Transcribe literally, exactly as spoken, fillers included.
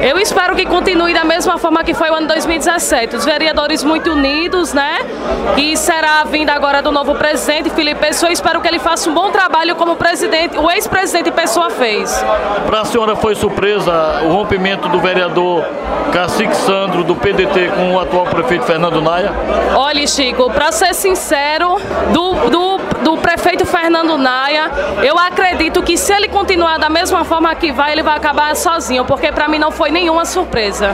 Eu espero que continue da mesma forma que foi o ano dois mil e dezessete. Os vereadores muito unidos, né? E será a vinda agora do novo presidente, Felipe Pessoa. Espero que ele faça um bom trabalho como o presidente, o ex-presidente Pessoa fez. Para a senhora foi surpresa o rompimento do vereador Cacique Sandro, do P D T, com o atual prefeito Fernando Naia? Olha, Chico, para ser sincero, do, do, do prefeito Fernando Naia, eu acredito que se ele continuar da mesma forma que vai, ele vai acabar sozinho, porque para mim não foi nenhuma surpresa.